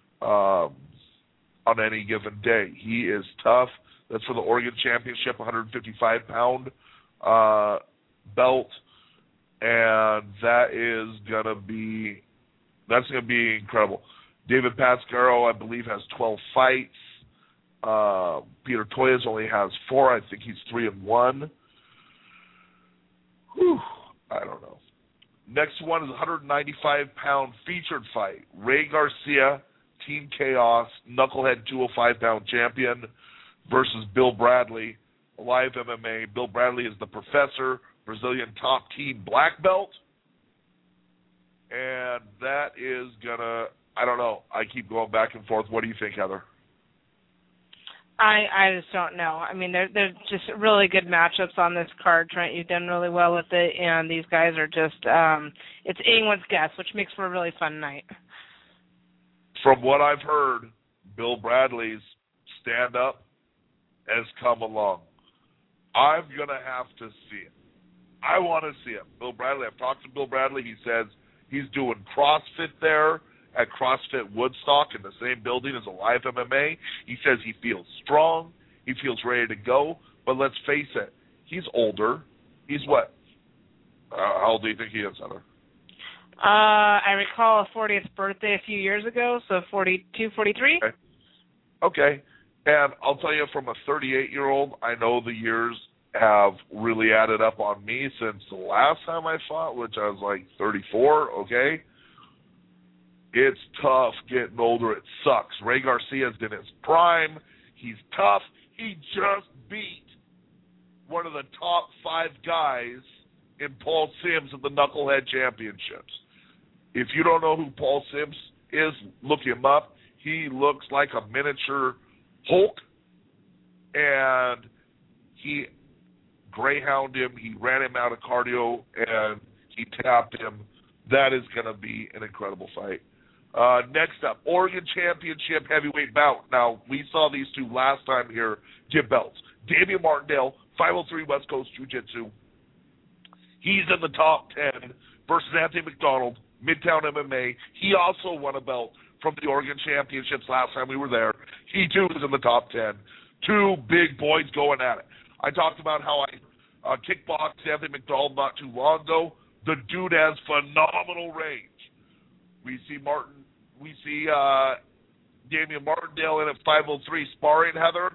on any given day. He is tough. That's for the Oregon Championship, 155-pound belt, and that's going to be incredible. David Pasquero, I believe, has 12 fights. Peter Toyas only has 4. I think he's 3-1. Whew, I don't know. Next one is a 195-pound featured fight. Ray Garcia, Team Chaos, Knucklehead 205-pound champion versus Bill Bradley, Live MMA. Bill Bradley is the Professor, Brazilian top team black belt. And that is going to, I don't know. I keep going back and forth. What do you think, Heather? I just don't know. I mean, they're just really good matchups on this card, Trent. You've done really well with it, and these guys are just, it's anyone's guess, which makes for a really fun night. From what I've heard, Bill Bradley's stand-up has come along. I'm going to have to see it. I want to see it. Bill Bradley, I've talked to Bill Bradley. He says he's doing CrossFit there at CrossFit Woodstock in the same building as Alive MMA. He says he feels strong. He feels ready to go. But let's face it, he's older. He's what? How old do you think he is, Heather? I recall a 40th birthday a few years ago, so 42, 43. Okay. And I'll tell you, from a 38-year-old, I know the years have really added up on me since the last time I fought, which I was like 34, okay? It's tough getting older. It sucks. Ray Garcia's in his prime. He's tough. He just beat one of the top 5 guys in Paul Sims at the Knucklehead Championships. If you don't know who Paul Sims is, look him up. He looks like a miniature Hulk, and he greyhounded him. He ran him out of cardio, and he tapped him. That is going to be an incredible fight. Next up, Oregon Championship heavyweight bout. Now, we saw these two last time here get belts. Damian Martindale, 503 West Coast Jiu-Jitsu. He's in the top 10 versus Anthony McDonald, Midtown MMA. He also won a belt from the Oregon Championships last time we were there. He, too, is in the top 10. Two big boys going at it. I talked about how I kickboxed Anthony McDonald not too long ago. The dude has phenomenal range. We see Damian Martindale in at 503 sparring, Heather.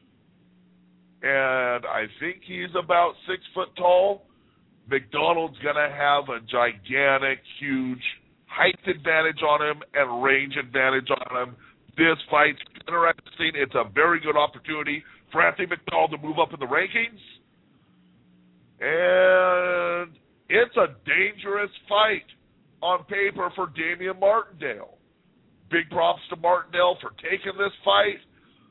And I think he's about 6 foot tall. McDonald's going to have a gigantic, huge height advantage on him and range advantage on him. This fight's interesting. It's a very good opportunity for Anthony McDonald to move up in the rankings. And it's a dangerous fight on paper for Damian Martindale. Big props to Martindale for taking this fight.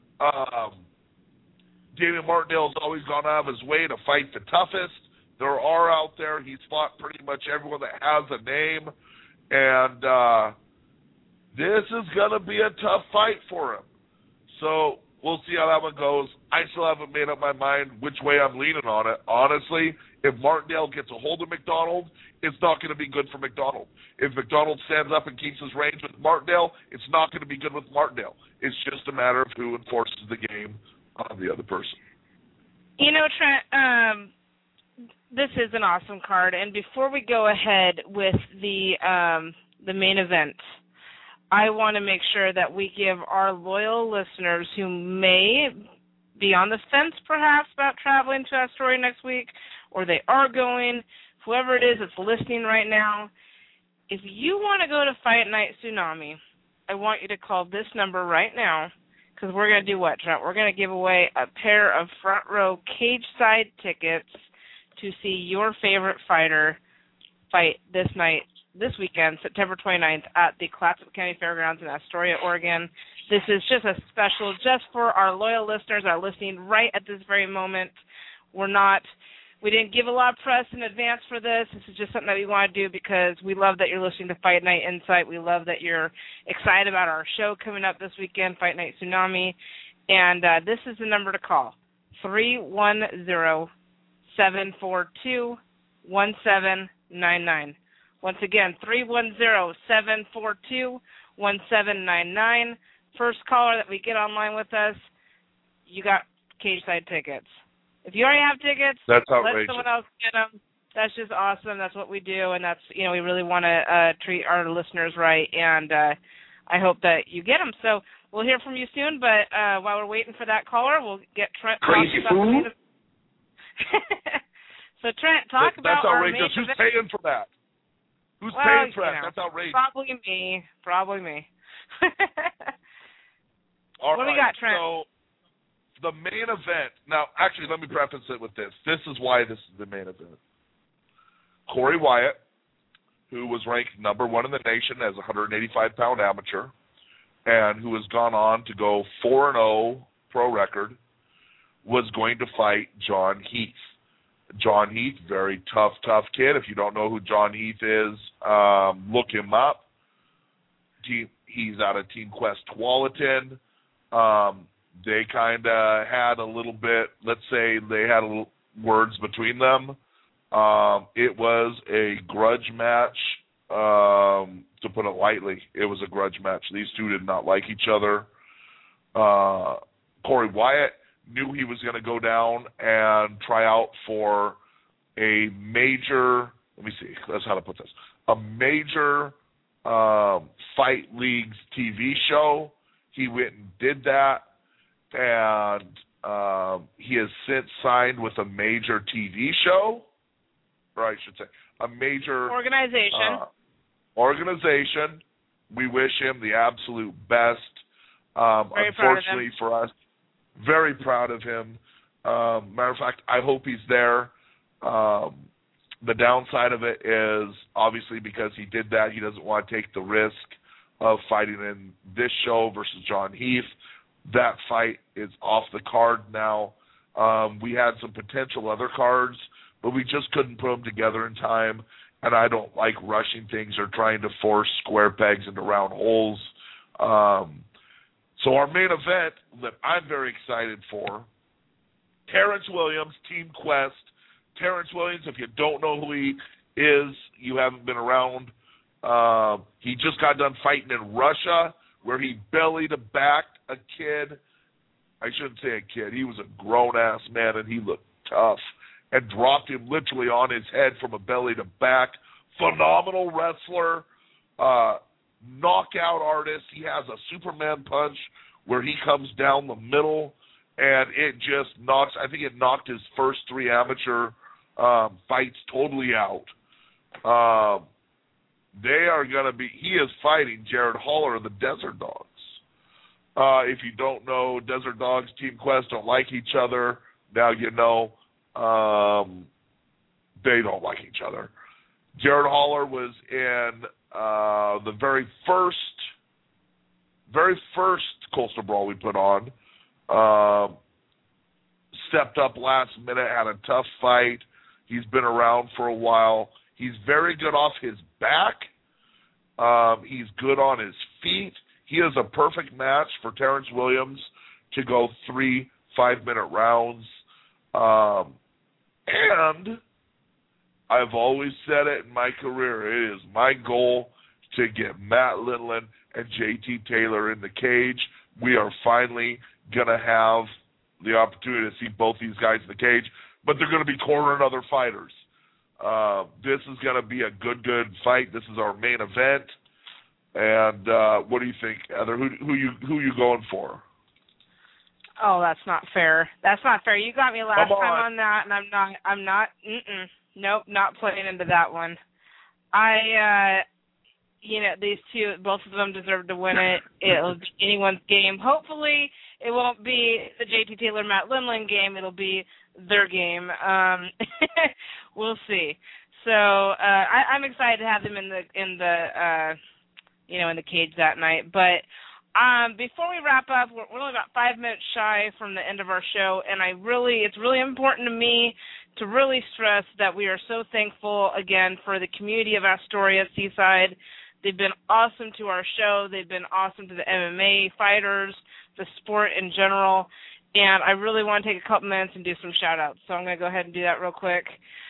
Damian Martindale's always gone out of his way to fight the toughest there are out there. He's fought pretty much everyone that has a name. And this is going to be a tough fight for him. So we'll see how that one goes. I still haven't made up my mind which way I'm leaning on it. Honestly, if Martindale gets a hold of McDonald, it's not going to be good for McDonald. If McDonald stands up and keeps his range with Martindale, it's not going to be good with Martindale. It's just a matter of who enforces the game on the other person. You know, Trent, this is an awesome card. And before we go ahead with the main event, I want to make sure that we give our loyal listeners who may be on the fence perhaps about traveling to Astoria next week, or they are going, whoever it is that's listening right now, if you want to go to Fight Night Tsunami, I want you to call this number right now, because we're going to do what, Trent? We're going to give away a pair of front row cage side tickets to see your favorite fighter fight this weekend, September 29th, at the Clatsop County Fairgrounds in Astoria, Oregon. This is just a special just for our loyal listeners that are listening right at this very moment. We didn't give a lot of press in advance for this. This is just something that we want to do because we love that you're listening to Fight Night Insight. We love that you're excited about our show coming up this weekend, Fight Night Tsunami. And this is the number to call, 310-742-1799. Once again, 310-742-1799. First caller that we get online with us, you got cage side tickets. If you already have tickets, let someone else get them. That's just awesome. That's what we do, and that's, we really want to treat our listeners right, and I hope that you get them. So we'll hear from you soon, but while we're waiting for that caller, we'll get Trent Crazy talking about So Trent, talk about that's our outrageous. Who's paying for that? Who's paying for that? That's outrageous. Probably me. All what right, do we got, Trent? So the main event. Now, actually, let me preface it with this. This is why this is the main event. Corey Wyatt, who was ranked number 1 in the nation as a 185-pound amateur, and who has gone on to go 4-0 pro record, was going to fight John Heath. John Heath, very tough kid. If you don't know who John Heath is, look him up. He's out of Team Quest Tualatin. They kind of had a little bit, let's say they had words between them. It was a grudge match, to put it lightly. It was a grudge match. These two did not like each other. Corey Wyatt knew he was going to go down and try out for a major, let me see, that's how to put this, a major Fight League's TV show. He went and did that, and he has since signed with a major TV show, or I should say, a major organization. We wish him the absolute best. Unfortunately for us, very proud of him. Matter of fact, I hope he's there. The downside of it is, obviously, because he did that, he doesn't want to take the risk of fighting in this show versus John Heath. That fight is off the card now. We had some potential other cards, but we just couldn't put them together in time, and I don't like rushing things or trying to force square pegs into round holes. So our main event that I'm very excited for, Terrence Williams, Team Quest. Terrence Williams, if you don't know who he is, you haven't been around. He just got done fighting in Russia, where he bellied back a kid. I shouldn't say a kid. He was a grown-ass man, and he looked tough, and dropped him literally on his head from a belly to back. Phenomenal wrestler, knockout artist. He has a Superman punch where he comes down the middle, and it just knocks, I think it knocked his first 3 amateur fights totally out. They are going to be, he is fighting Jared Haller of the Desert Dogs. If you don't know, Desert Dogs, Team Quest don't like each other. Now you know. They don't like each other. Jared Haller was in the very first Coastal Brawl we put on. Stepped up last minute, had a tough fight. He's been around for a while. He's very good off his back. He's good on his feet. He is a perfect match for Terrence Williams to go 3 5-minute rounds. And I've always said it in my career, it is my goal to get Matt Lindland and JT Taylor in the cage. We are finally going to have the opportunity to see both these guys in the cage, but they're going to be cornering other fighters. This is going to be a good fight. This is our main event. And what do you think, Heather? Who you going for? Oh, that's not fair. That's not fair. You got me last time on that, and I'm not. Nope, not playing into that one. These two, both of them deserve to win it. It'll be anyone's game. Hopefully, it won't be the JT Taylor Matt Lindland game. It'll be their game. We'll see. So I'm excited to have them in the cage that night. But before we wrap up, we're only about 5 minutes shy from the end of our show, and it's really important to me to really stress that we are so thankful again for the community of Astoria Seaside. They've been awesome to our show. They've been awesome to the MMA fighters, the sport in general. And I really want to take a couple minutes and do some shout-outs. So I'm going to go ahead and do that real quick.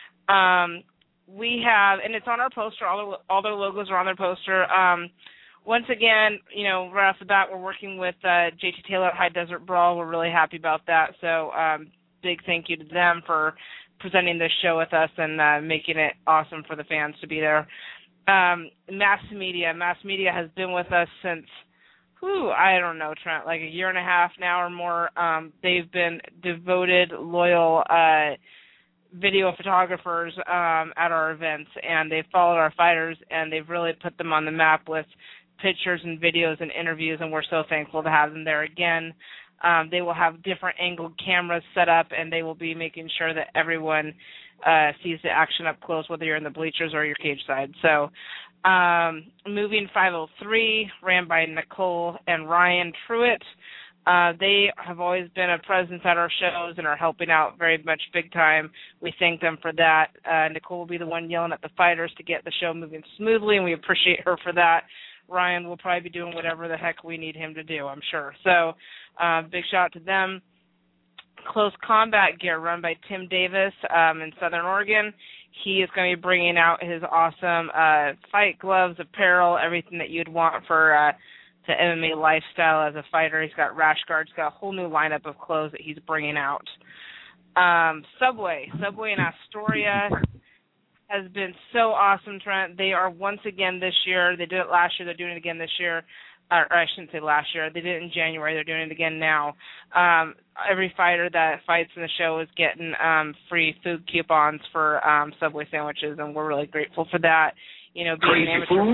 We have, and it's on our poster, all their logos are on their poster. Once again, right off the bat, we're working with JT Taylor at High Desert Brawl. We're really happy about that. So big thank you to them for presenting this show with us and making it awesome for the fans to be there. Mass Media has been with us since, I don't know, Trent, like a year and a half now or more. They've been devoted, loyal video photographers at our events, and they've followed our fighters, and they've really put them on the map with pictures and videos and interviews, and we're so thankful to have them there again. They will have different angled cameras set up, and they will be making sure that everyone sees the action up close, whether you're in the bleachers or your cage side. So Moving 503, ran by Nicole and Ryan Truitt. They have always been a presence at our shows and are helping out very much big time. We thank them for that. Nicole will be the one yelling at the fighters to get the show moving smoothly, and we appreciate her for that. Ryan will probably be doing whatever the heck we need him to do, I'm sure. So big shout out to them. Close Combat Gear, run by Tim Davis in Southern Oregon. He is going to be bringing out his awesome fight gloves, apparel, everything that you'd want for the MMA lifestyle as a fighter. He's got rash guards, got a whole new lineup of clothes that he's bringing out. Subway in Astoria has been so awesome, Trent. They are once again this year. They did it last year. They're doing it again this year. Or I shouldn't say last year. They did it in January. They're doing it again now. Every fighter that fights in the show is getting free food coupons for Subway sandwiches, and we're really grateful for that. You know, being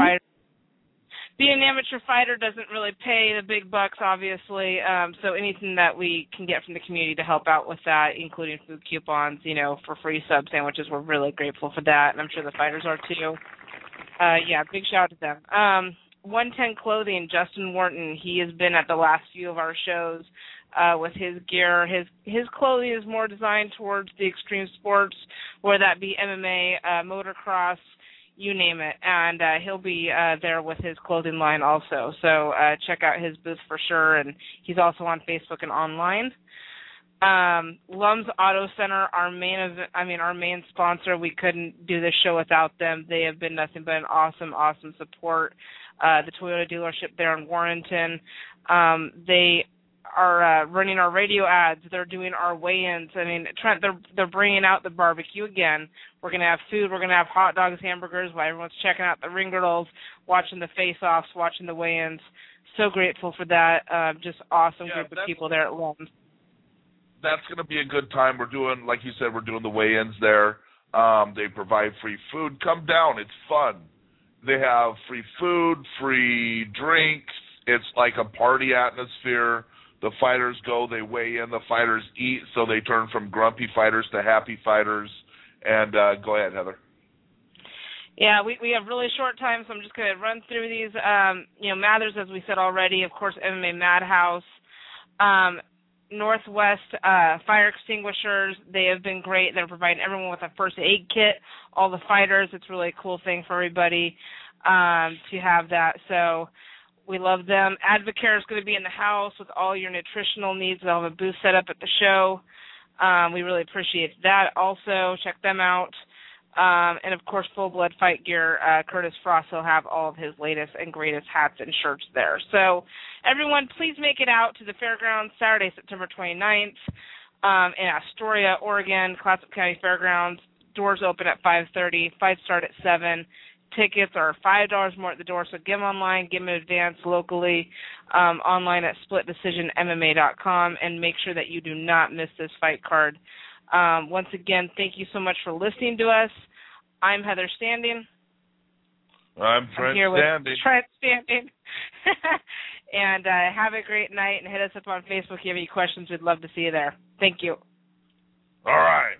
an amateur fighter doesn't really pay the big bucks, obviously. So anything that we can get from the community to help out with that, including food coupons, you know, for free sub sandwiches, we're really grateful for that, and I'm sure the fighters are too. Yeah, big shout out to them. 110 Clothing, Justin Wharton, he has been at the last few of our shows with his gear. His clothing is more designed towards the extreme sports, whether that be MMA, motocross, you name it. And he'll be there with his clothing line also. So check out his booth for sure. And he's also on Facebook and online. Lum's Auto Center, our main sponsor. We couldn't do this show without them. They have been nothing but an awesome support. The Toyota dealership there in Warrenton. They are running our radio ads. They're doing our weigh-ins. I mean, Trent, they're bringing out the barbecue again. We're going to have food. We're going to have hot dogs, hamburgers, while everyone's checking out the ring girdles, watching the face-offs, watching the weigh-ins. So grateful for that. Just awesome group of people there at Lum's. That's going to be a good time. We're doing, like you said, we're doing the weigh-ins there. They provide free food. Come down. It's fun. They have free food, free drinks. It's like a party atmosphere. The fighters go, they weigh in, the fighters eat, so they turn from grumpy fighters to happy fighters. And go ahead, Heather. Yeah, we have really short time, so I'm just going to run through these. Mathers, as we said already, of course, MMA Madhouse. Northwest Fire Extinguishers, they have been great. They're providing everyone with a first aid kit, all the fighters. It's really a cool thing for everybody to have that. So we love them. Advocare is going to be in the house with all your nutritional needs. They'll have a booth set up at the show. We really appreciate that. Also, check them out. And, of course, Full Blood Fight Gear, Curtis Frost will have all of his latest and greatest hats and shirts there. So, everyone, please make it out to the fairgrounds Saturday, September 29th in Astoria, Oregon, Clatsop County Fairgrounds. Doors open at 5:30. Fights start at 7. Tickets are $5 more at the door, so get them online, get them in advance locally, online at splitdecisionmma.com, and make sure that you do not miss this fight card. Once again, thank you so much for listening to us. I'm Heather Standing. I'm Trent Standing. Trent Standing. And have a great night, and hit us up on Facebook if you have any questions. We'd love to see you there. Thank you. All right.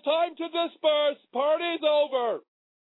time to disperse. Party's over.